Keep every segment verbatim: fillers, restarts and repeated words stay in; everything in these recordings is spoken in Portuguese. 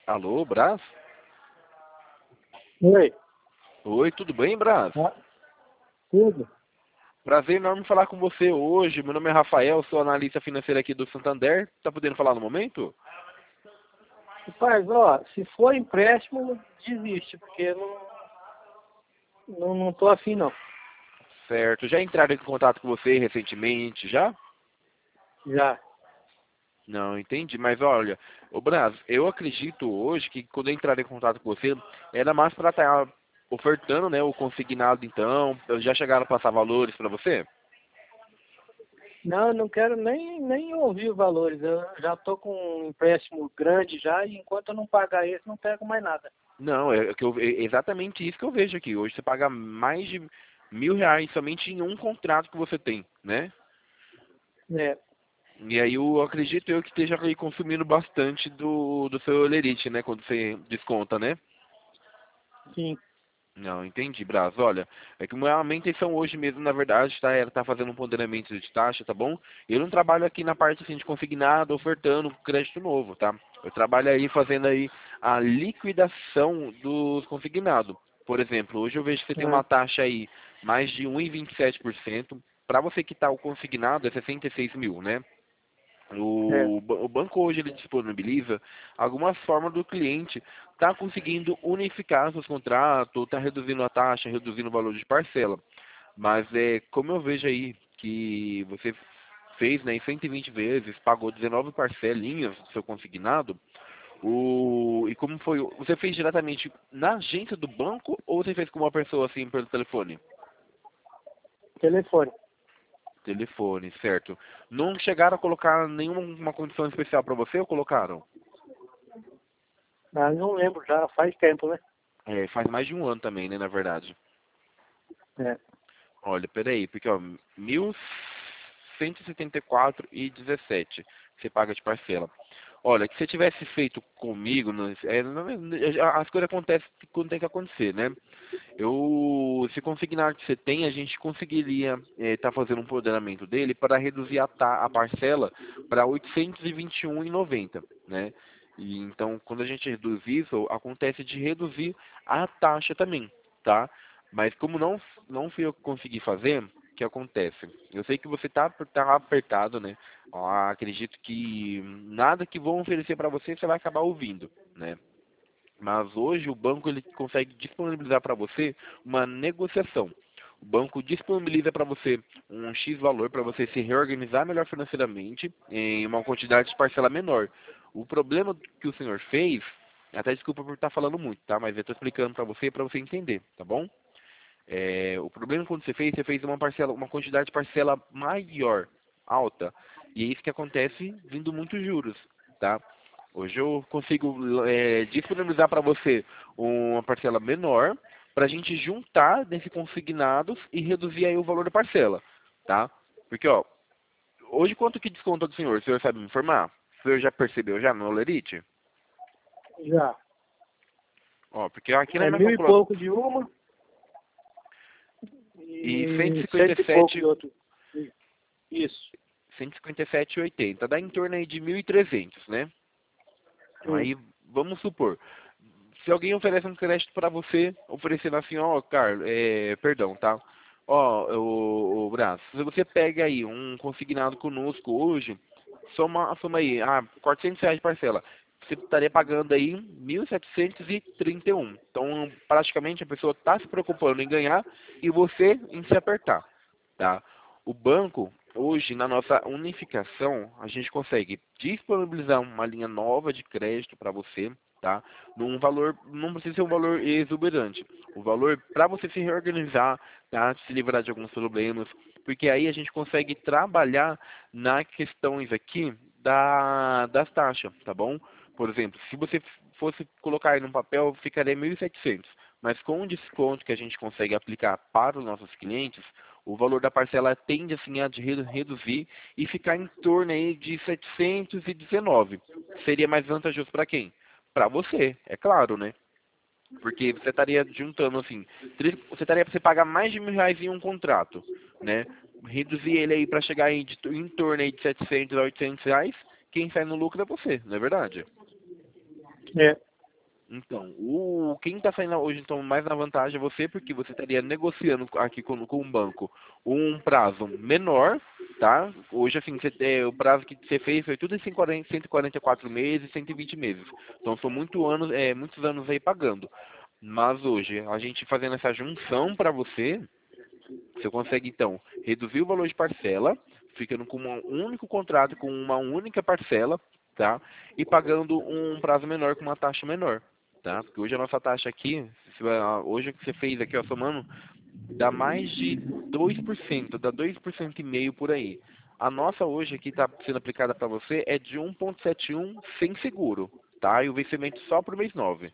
Alô, Brás? Oi. Oi, tudo bem, Brás? Ah, tudo? Prazer enorme falar com você hoje. Meu nome é Rafael, sou analista financeiro aqui do Santander. Tá podendo falar no momento? Rapaz, ó, se for empréstimo, desiste, porque não, não, não tô afim, não. Certo. Já entraram em contato com você recentemente, já? Já. Não, entendi. Mas olha, ô Brás, eu acredito hoje que quando eu entrar em contato com você, era mais para estar ofertando, né, o consignado então. Já chegaram a passar valores para você? Não, eu não quero nem, nem ouvir os valores. Eu já tô com um empréstimo grande já e enquanto eu não pagar esse, não pego mais nada. Não, é, que eu, é exatamente isso que eu vejo aqui. Hoje você paga mais de mil reais somente em um contrato que você tem, né? É, E aí eu acredito eu que esteja aí consumindo bastante do, do seu Olerite, né? Quando você desconta, né? sim. Não, entendi, Braz. Olha, é que a minha intenção hoje mesmo, na verdade, tá, era estar fazendo um ponderamento de taxa, tá bom? Eu não trabalho aqui na parte assim, de consignado, ofertando crédito novo, tá? Eu trabalho aí fazendo aí a liquidação dos consignados. Por exemplo, hoje eu vejo que você tem Ah, uma taxa aí mais de um vírgula vinte e sete por cento. Para você quitar o consignado é sessenta e seis mil, né? é. O, ba- o banco hoje ele disponibiliza algumas formas do cliente estar conseguindo unificar seus contratos, está reduzindo a taxa, reduzindo o valor de parcela. Mas é como eu vejo aí que você fez, né, em cento e vinte vezes, pagou dezenove parcelinhas do seu consignado, o, e como foi? Você fez diretamente na agência do banco ou você fez com uma pessoa assim pelo telefone? Telefone. Telefone, certo. Não chegaram a colocar nenhuma condição especial para você ou colocaram? Ah, não lembro já, faz tempo, né? É, faz mais de um ano também, né, na verdade. É. Olha, peraí, porque ó, mil cento e setenta e quatro e dezessete você paga de parcela. Olha, que se você tivesse feito comigo, né, é, não- as coisas acontecem quando tem que acontecer, né? Eu, se consignar que você tem, a gente conseguiria estar fazendo um ponderamento dele para reduzir a, ta- a parcela para oitocentos e vinte e um e noventa, né? E então, quando a gente reduz isso, acontece de reduzir a taxa também, tá? Mas como não não fui eu que consegui fazer, o que acontece? Eu sei que você tá, tá apertado, né? Ó, acredito que nada que vão oferecer para você você vai acabar ouvindo, né? Mas hoje o banco ele consegue disponibilizar para você uma negociação. O banco disponibiliza para você um X valor para você se reorganizar melhor financeiramente em uma quantidade de parcela menor. O problema que o senhor fez, até desculpa por estar falando muito, tá? Mas eu estou explicando para você para você entender, tá bom? É, o problema quando você fez, você fez uma parcela, uma quantidade de parcela maior, alta. E é isso que acontece vindo muitos juros, tá? Hoje eu consigo é, disponibilizar para você uma parcela menor para a gente juntar nesse consignados e reduzir aí o valor da parcela, tá? Porque, ó, hoje quanto que desconta do senhor? O senhor sabe me informar? O senhor já percebeu já no Olerite? Já. Ó, porque aqui na É minha mil e calculadora, pouco de uma e e cento e pouco cento e cinquenta e sete de outro. Isso. cento e cinquenta e sete e oitenta, dá em torno aí de mil e trezentos, né? Hum. Aí, vamos supor, se alguém oferece um crédito para você, oferecendo assim, ó, Carlos, é, perdão, tá? Ó, o, o Brás, se você pega aí um consignado conosco hoje, soma, soma aí, ah, quatrocentos reais de parcela, você estaria pagando aí mil setecentos e trinta e um. Então, praticamente a pessoa está se preocupando em ganhar e você em se apertar, tá? O banco, hoje, na nossa unificação, a gente consegue disponibilizar uma linha nova de crédito para você, tá? Num valor, não precisa ser um valor exuberante. O valor para você se reorganizar, tá? Se livrar de alguns problemas, porque aí a gente consegue trabalhar nas questões aqui da, das taxas, tá bom? Por exemplo, se você fosse colocar aí num papel, ficaria mil e setecentos. Mas com o desconto que a gente consegue aplicar para os nossos clientes, o valor da parcela tende assim a de redu- reduzir e ficar em torno aí de setecentos e dezenove. Seria mais vantajoso para quem? Para você, é claro, né? Porque você estaria juntando assim, tri- você estaria para você pagar mais de mil reais em um contrato, né? Reduzir ele aí para chegar em, de- em torno aí de setecentos a oitocentos reais, quem sai no lucro é você, não é verdade? É. Então, o, quem está saindo hoje então mais na vantagem é você, porque você estaria negociando aqui com, com um banco um prazo menor, tá? Hoje, assim, você, é, o prazo que você fez foi tudo em cento e quarenta e quatro meses, cento e vinte meses. Então, são muito anos, é, muitos anos aí pagando. Mas hoje, a gente fazendo essa junção para você, você consegue, então, reduzir o valor de parcela, ficando com um único contrato, com uma única parcela, tá? E pagando um prazo menor com uma taxa menor, tá? Porque hoje a nossa taxa aqui, se vai- hoje o que você fez aqui, ó, somando, dá mais de dois por cento, dá dois por cento e meio por aí. A nossa hoje aqui está sendo aplicada para você é de um vírgula setenta e um sem seguro, tá? E o vencimento só para o mês nove.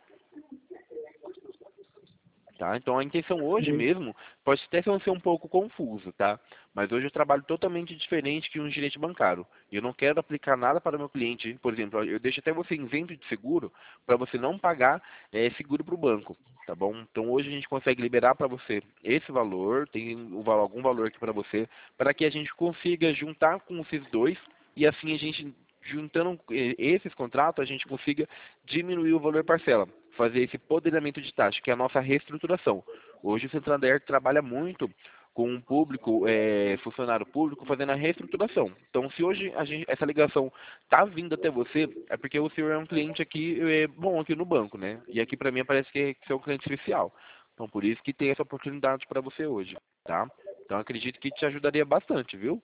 Tá? Então a intenção hoje Hum. mesmo pode até ser um pouco confuso, tá? Mas hoje eu trabalho totalmente diferente que um gerente bancário. E eu não quero aplicar nada para o meu cliente. Por exemplo, eu deixo até você isento de seguro para você não pagar eh, seguro para o banco, tá bom? Então hoje a gente consegue liberar para você esse valor, tem um val- algum valor aqui para você, para que a gente consiga juntar com esses dois e assim a gente juntando eh, esses contratos, a gente consiga diminuir o valor parcela, fazer esse poderamento de taxa, que é a nossa reestruturação. Hoje o Santander trabalha muito com um público, eh, funcionário público, fazendo a reestruturação. Então, se hoje a gente- essa ligação está vindo até você, é porque o senhor é um cliente aqui eh, bom aqui no banco, né? E aqui para mim parece que você é um cliente especial. Então, por isso que tem essa oportunidade para você hoje, tá? Então, acredito que te ajudaria bastante, viu?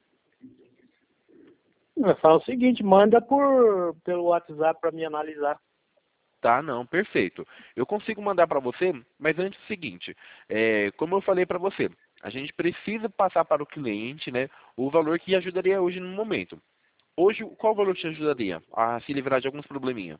Fala o seguinte, manda por, pelo WhatsApp para me analisar. Tá, não, perfeito. Eu consigo mandar para você, mas antes é o seguinte, é, como eu falei para você, a gente precisa passar para o cliente, né, o valor que ajudaria hoje no momento. Hoje, qual valor te ajudaria a se livrar de alguns probleminha?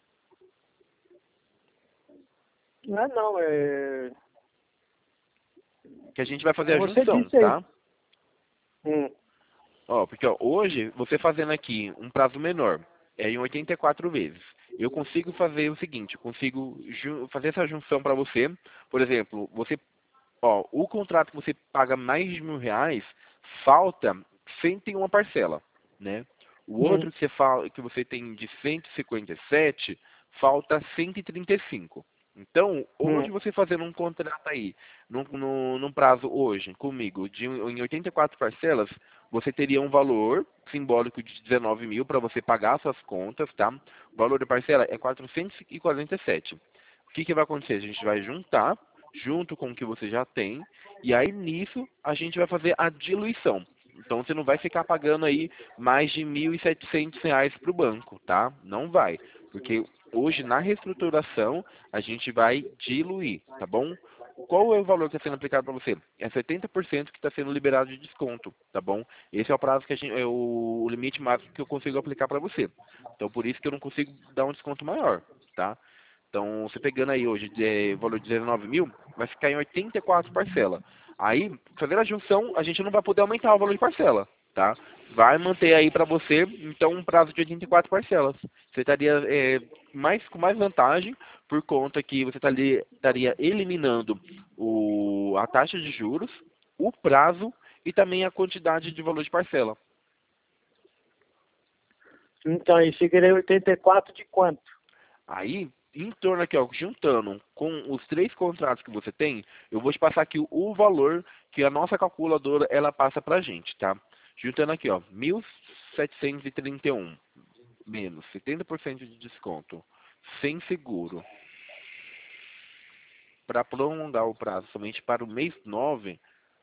Não é não, é... Que a gente vai fazer a Como você junção, disse aí. tá? Hum. Ó, porque ó, hoje, você fazendo aqui um prazo menor, é em oitenta e quatro vezes. Eu consigo fazer o seguinte, eu consigo ju- fazer essa junção para você. Por exemplo, você, ó, o contrato que você paga mais de mil reais, falta cento e uma parcela, né? O Hum. outro que você fala, que você tem de cento e cinquenta e sete, falta cento e trinta e cinco. Então, Hum. hoje você fazendo um contrato aí, num, num, num prazo hoje, comigo, de, em oitenta e quatro parcelas, você teria um valor simbólico de dezenove mil para você pagar suas contas, tá? O valor da parcela é quatrocentos e quarenta e sete. O que, que vai acontecer? A gente vai juntar, junto com o que você já tem, e aí nisso a gente vai fazer a diluição. Então você não vai ficar pagando aí mais de mil e setecentos reais para o banco, tá? Não vai. Porque hoje na reestruturação a gente vai diluir, tá bom? Qual é o valor que está sendo aplicado para você? É setenta por cento que está sendo liberado de desconto, tá bom? Esse é o prazo que a gente, é o, o limite máximo que eu consigo aplicar para você. Então por isso que eu não consigo dar um desconto maior, tá? Então você pegando aí hoje de valor de dezenove mil, vai ficar em oitenta e quatro parcelas. Aí, fazendo a junção, a gente não vai poder aumentar o valor de parcela, tá? Vai manter aí para você, então, um prazo de oitenta e quatro parcelas. Você estaria é, mais, com mais vantagem, por conta que você estaria, estaria eliminando o, a taxa de juros, o prazo e também a quantidade de valor de parcela. Então, aí ficaria oitenta e quatro de quanto? Aí, em torno aqui, ó, juntando com os três contratos que você tem, eu vou te passar aqui o valor que a nossa calculadora ela passa pra gente, tá? Juntando aqui, ó, mil setecentos e trinta e um menos setenta por cento de desconto, sem seguro, para prolongar o prazo somente para o mês nove.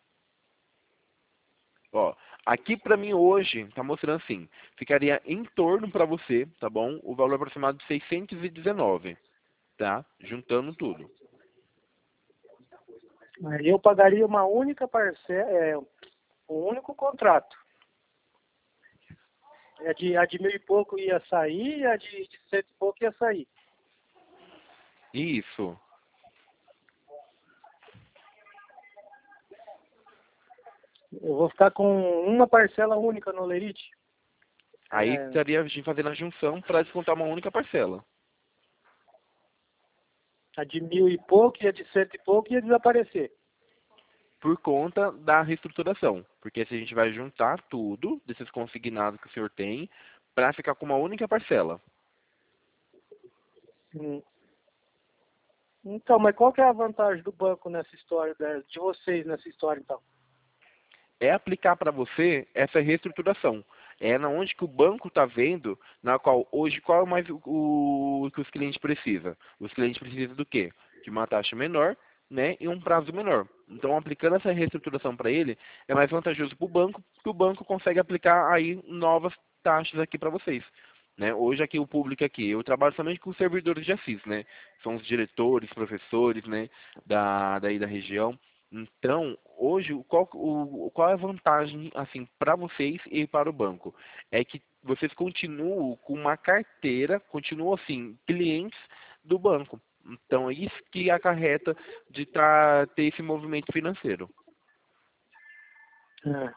Ó, aqui para mim hoje tá mostrando assim, ficaria em torno para você, tá bom? O valor aproximado de seiscentos e dezenove, tá? Juntando tudo. Aí eu pagaria uma única parcela, é, um único contrato. A de, a de mil e pouco ia sair, e a de, de cento e pouco ia sair. Isso. Eu vou ficar com uma parcela única no Lerite. Aí É, estaria a gente fazendo a junção para descontar uma única parcela. a de mil e pouco e a de cento e pouco ia desaparecer. Por conta da reestruturação. Porque se a gente vai juntar tudo desses consignados que o senhor tem para ficar com uma única parcela. Hum. Então, mas qual que é a vantagem do banco nessa história, da- de vocês nessa história, então? É aplicar para você essa reestruturação. É na onde que o banco está vendo, na qual hoje qual é mais o, o que os clientes precisam. Os clientes precisam do quê? De uma taxa menor, né, e um prazo menor. Então, aplicando essa reestruturação para ele, é mais vantajoso para o banco, porque o banco consegue aplicar aí novas taxas aqui para vocês. Né? Hoje aqui o público aqui, eu trabalho somente com os servidores de Assis, né? São os diretores, professores, né, da daí da região. Então, hoje, qual, o, qual é a vantagem assim para vocês e para o banco? É que vocês continuam com uma carteira, continuam assim, clientes do banco. Então, é isso que acarreta de tá, ter esse movimento financeiro. É.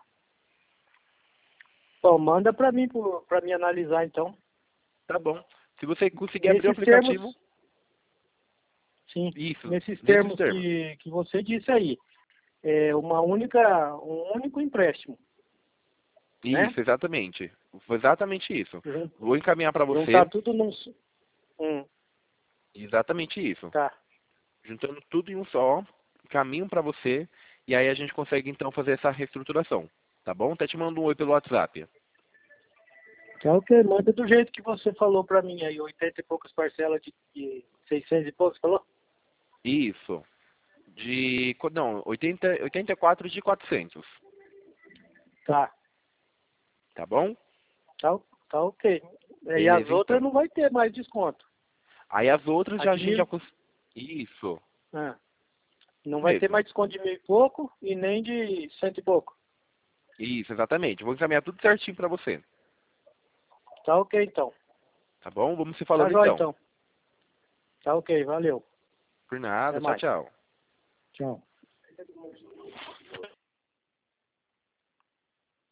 Bom, manda para mim, para mim analisar, então. Tá bom. Se você conseguir abrir o Nesses termos, aplicativo, sim, isso, nesses nesses termos termos. que, que você disse aí, é uma única, um único empréstimo, né? Isso, exatamente. Foi exatamente isso. Jun- Vou encaminhar para Juntar você tudo num... s- Hum, exatamente isso. tá. Juntando tudo em um só, caminho para você, e aí a gente consegue então fazer essa reestruturação. Tá bom? Até te mando um oi pelo WhatsApp. Tá ok, manda do jeito que você falou para mim aí, oitenta e poucas parcelas de, de seiscentos e poucos, falou? Isso. De. Não, oitenta, oitenta e quatro de quatrocentos. Tá, Tá bom? tá, tá ok. E as Beleza, outras então. não vai ter mais desconto. Aí as outras A já a de gente já. mil, cons- Isso. ah, não Isso vai ter mesmo. mais desconto de mil e pouco e nem de cento e pouco. Isso, exatamente. Vou encaminhar tudo certinho para você. Tá ok, então. Tá bom? Vamos se Tá falando jóia, então. então. Tá ok, valeu. Por Até nada. Tchau, mais. tchau. Tchau.